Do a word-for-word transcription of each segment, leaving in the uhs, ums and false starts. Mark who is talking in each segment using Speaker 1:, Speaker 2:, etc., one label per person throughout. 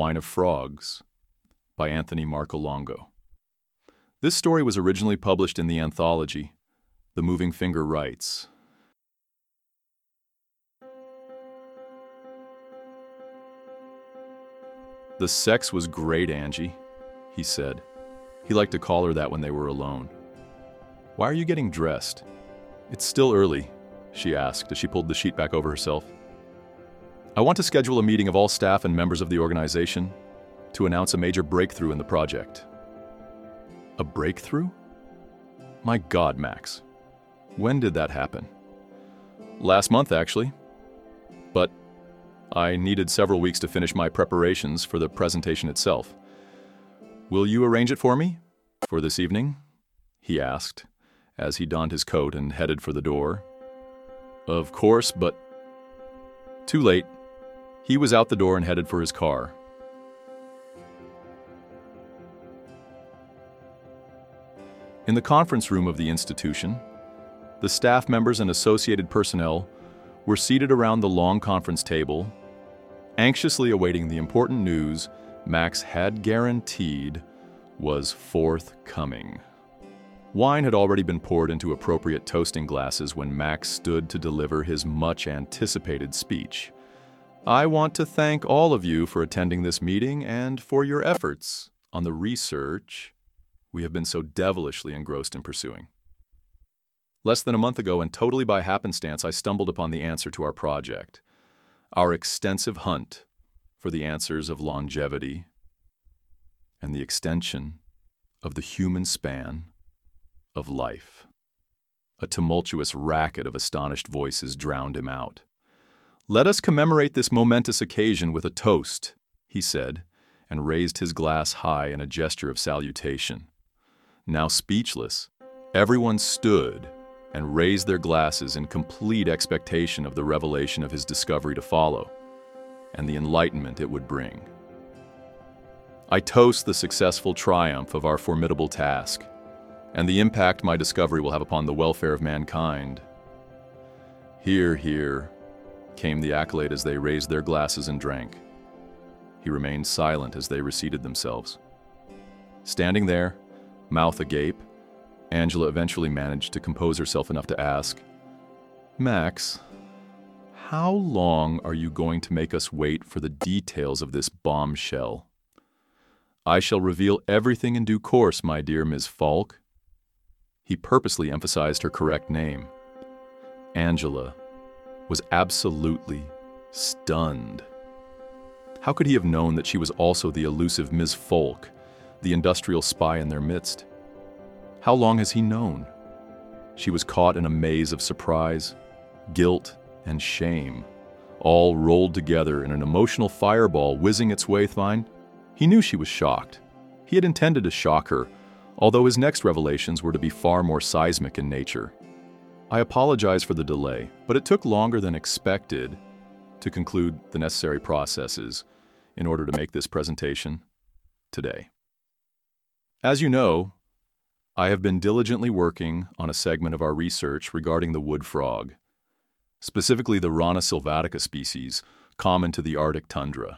Speaker 1: Wine of Frogs by Anthony Marcolongo. This story was originally published in the anthology, The Moving Finger Writes. The sex was great, Angie, he said. He liked to call her that when they were alone. Why are you getting dressed? It's still early, she asked as she pulled the sheet back over herself. I want to schedule a meeting of all staff and members of the organization to announce a major breakthrough in the project. A breakthrough? My God, Max. When did that happen? Last month, actually. But I needed several weeks to finish my preparations for the presentation itself. Will you arrange it for me? For this evening? He asked, as he donned his coat and headed for the door. Of course, but... Too late. He was out the door and headed for his car. In the conference room of the institution, the staff members and associated personnel were seated around the long conference table, anxiously awaiting the important news Max had guaranteed was forthcoming. Wine had already been poured into appropriate toasting glasses when Max stood to deliver his much-anticipated speech. I want to thank all of you for attending this meeting and for your efforts on the research we have been so devilishly engrossed in pursuing. Less than a month ago, and totally by happenstance, I stumbled upon the answer to our project, our extensive hunt for the answers of longevity and the extension of the human span of life. A tumultuous racket of astonished voices drowned him out. Let us commemorate this momentous occasion with a toast, he said, and raised his glass high in a gesture of salutation. Now speechless, everyone stood and raised their glasses in complete expectation of the revelation of his discovery to follow, and the enlightenment it would bring. I toast the successful triumph of our formidable task, and the impact my discovery will have upon the welfare of mankind. Hear, hear, came the accolade as they raised their glasses and drank. He remained silent as they reseated themselves. Standing there, mouth agape, Angela eventually managed to compose herself enough to ask, Max, how long are you going to make us wait for the details of this bombshell? I shall reveal everything in due course, my dear Miz Falk. He purposely emphasized her correct name. Angela was absolutely stunned. How could he have known that she was also the elusive Miz Falk, the industrial spy in their midst? How long has he known? She was caught in a maze of surprise, guilt, and shame, all rolled together in an emotional fireball whizzing its way through. He knew she was shocked. He had intended to shock her, although his next revelations were to be far more seismic in nature. I apologize for the delay, but it took longer than expected to conclude the necessary processes in order to make this presentation today. As you know, I have been diligently working on a segment of our research regarding the wood frog, specifically the Rana sylvatica species common to the Arctic tundra.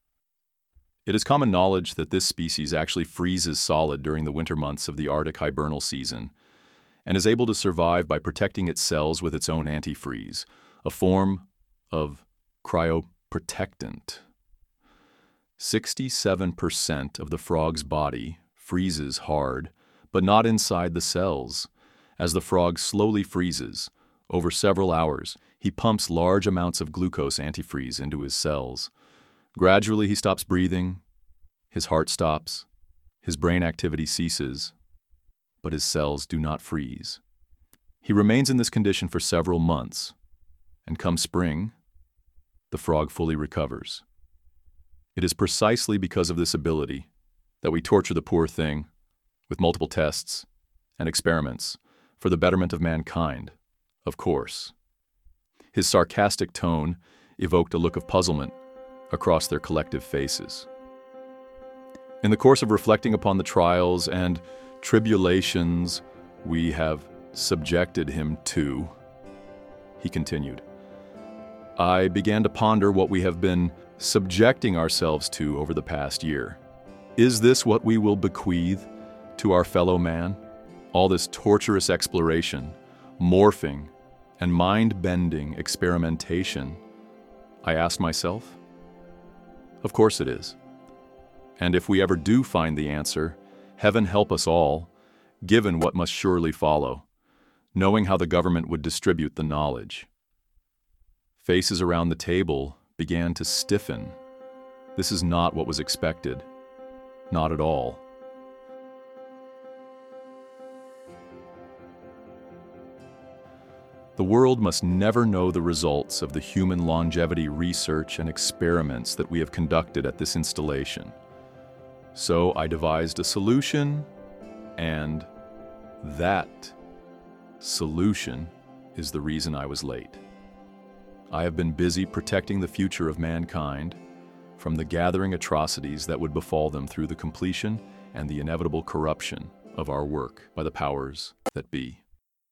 Speaker 1: It is common knowledge that this species actually freezes solid during the winter months of the Arctic hibernal season and is able to survive by protecting its cells with its own antifreeze, a form of cryoprotectant. sixty-seven percent of the frog's body freezes hard, but not inside the cells. As the frog slowly freezes, over several hours, he pumps large amounts of glucose antifreeze into his cells. Gradually, he stops breathing, his heart stops, his brain activity ceases, but his cells do not freeze. He remains in this condition for several months, and come spring, the frog fully recovers. It is precisely because of this ability that we torture the poor thing with multiple tests and experiments for the betterment of mankind, of course. His sarcastic tone evoked a look of puzzlement across their collective faces. In the course of reflecting upon the trials and tribulations we have subjected him to, he continued, I began to ponder what we have been subjecting ourselves to over the past year. Is this what we will bequeath to our fellow man? All this torturous exploration, morphing, and mind-bending experimentation, I asked myself. Of course it is. And if we ever do find the answer, heaven help us all, given what must surely follow, knowing how the government would distribute the knowledge. Faces around the table began to stiffen. This is not what was expected. Not at all. The world must never know the results of the human longevity research and experiments that we have conducted at this installation. So I devised a solution, and that solution is the reason I was late. I have been busy protecting the future of mankind from the gathering atrocities that would befall them through the completion and the inevitable corruption of our work by the powers that be.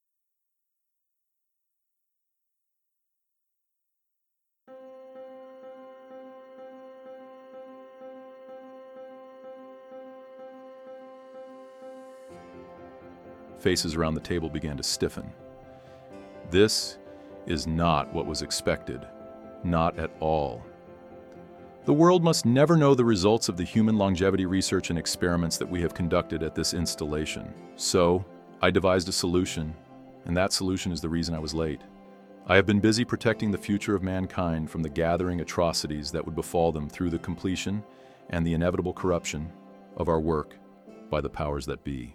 Speaker 1: Faces around the table began to stiffen. This is not what was expected. Not at all. The world must never know the results of the human longevity research and experiments that we have conducted at this installation. So, I devised a solution, and that solution is the reason I was late. I have been busy protecting the future of mankind from the gathering atrocities that would befall them through the completion and the inevitable corruption of our work by the powers that be.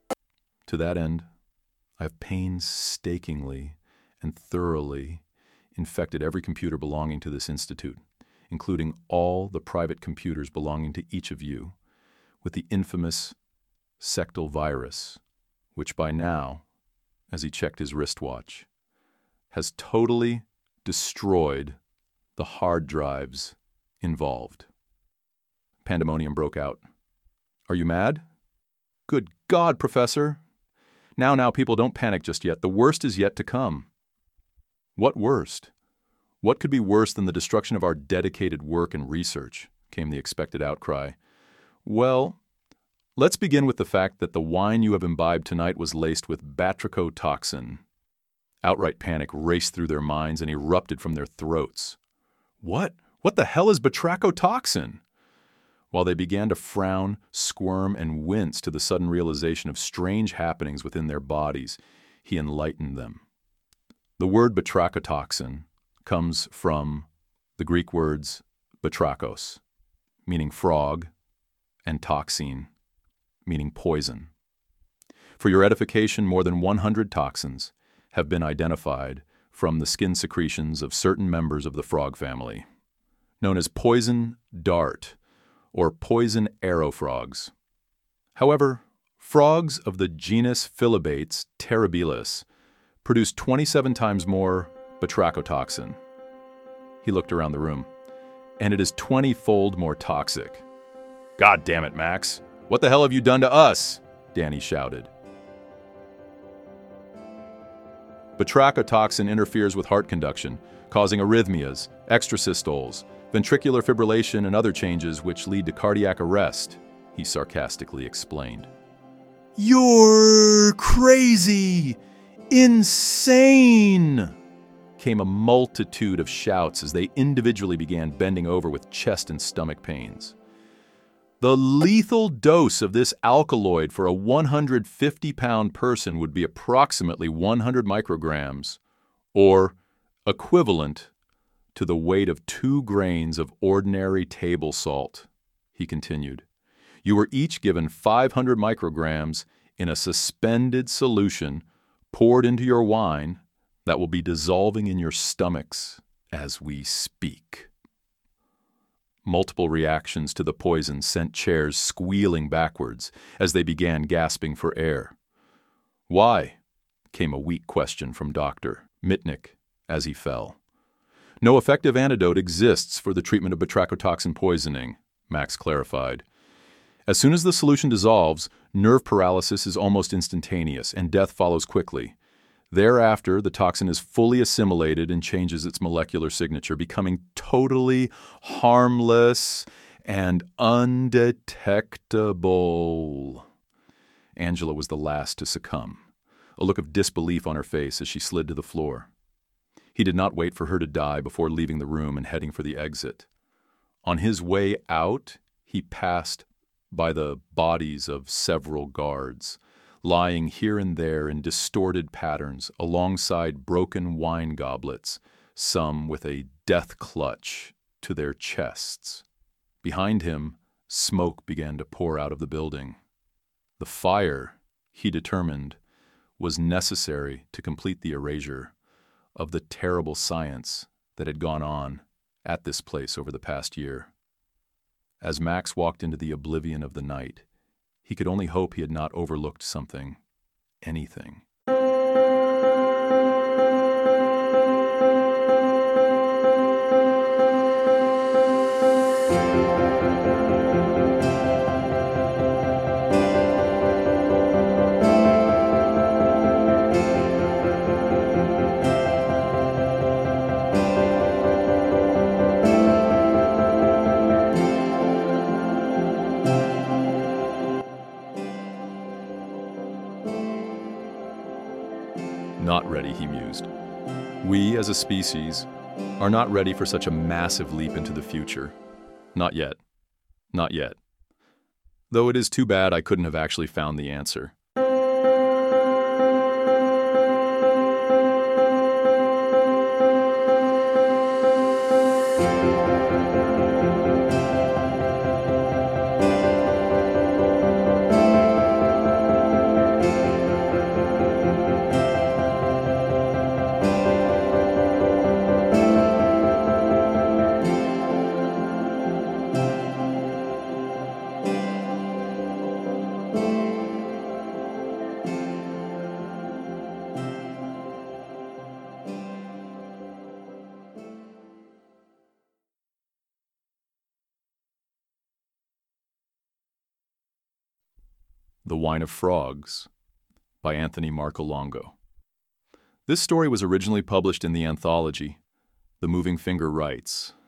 Speaker 1: To that end, I have painstakingly and thoroughly infected every computer belonging to this institute, including all the private computers belonging to each of you, with the infamous sectal virus, which by now, as he checked his wristwatch, has totally destroyed the hard drives involved. Pandemonium broke out. Are you mad? Good God, Professor! Now, now, people, don't panic just yet. The worst is yet to come. What worst? What could be worse than the destruction of our dedicated work and research? Came the expected outcry. Well, let's begin with the fact that the wine you have imbibed tonight was laced with batrachotoxin. Outright panic raced through their minds and erupted from their throats. What? What the hell is batrachotoxin? While they began to frown, squirm, and wince to the sudden realization of strange happenings within their bodies, he enlightened them. The word batrachotoxin comes from the Greek words batrakos, meaning frog, and toxin, meaning poison. For your edification, more than one hundred toxins have been identified from the skin secretions of certain members of the frog family, known as poison dart or poison arrow frogs. However, frogs of the genus Phyllobates terribilis produce twenty-seven times more batrachotoxin. He looked around the room, and it is twenty-fold more toxic. God damn it, Max! What the hell have you done to us? Danny shouted. Batrachotoxin interferes with heart conduction, causing arrhythmias, extrasystoles, ventricular fibrillation, and other changes which lead to cardiac arrest, he sarcastically explained. You're crazy! Insane! Came a multitude of shouts as they individually began bending over with chest and stomach pains. The lethal dose of this alkaloid for a one hundred fifty pound person would be approximately one hundred micrograms, or equivalent to the weight of two grains of ordinary table salt, he continued. You were each given five hundred micrograms in a suspended solution poured into your wine that will be dissolving in your stomachs as we speak. Multiple reactions to the poison sent chairs squealing backwards as they began gasping for air. Why? Came a weak question from Doctor Mitnick as he fell. No effective antidote exists for the treatment of batrachotoxin poisoning, Max clarified. As soon as the solution dissolves, nerve paralysis is almost instantaneous and death follows quickly. Thereafter, the toxin is fully assimilated and changes its molecular signature, becoming totally harmless and undetectable. Angela was the last to succumb, a look of disbelief on her face as she slid to the floor. He did not wait for her to die before leaving the room and heading for the exit. On his way out, he passed by the bodies of several guards, lying here and there in distorted patterns alongside broken wine goblets, some with a death clutch to their chests. Behind him, smoke began to pour out of the building. The fire, he determined, was necessary to complete the erasure of the terrible science that had gone on at this place over the past year. As Max walked into the oblivion of the night, he could only hope he had not overlooked something, anything. Not ready, he mused. We, as a species, are not ready for such a massive leap into the future. Not yet. Not yet. Though it is too bad I couldn't have actually found the answer. The Wine of Frogs by Anthony Marcolongo. This story was originally published in the anthology The Moving Finger Writes